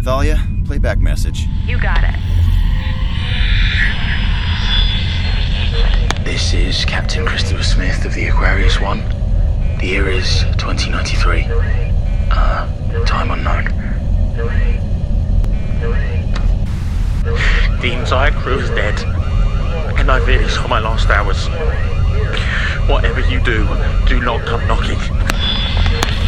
Thalia, playback message. You got it. This is Captain Christopher Smith of the Aquarius 1. The year is 2093. Time unknown. The entire crew is dead, and I really saw my last hours. Whatever you do, do not come knocking.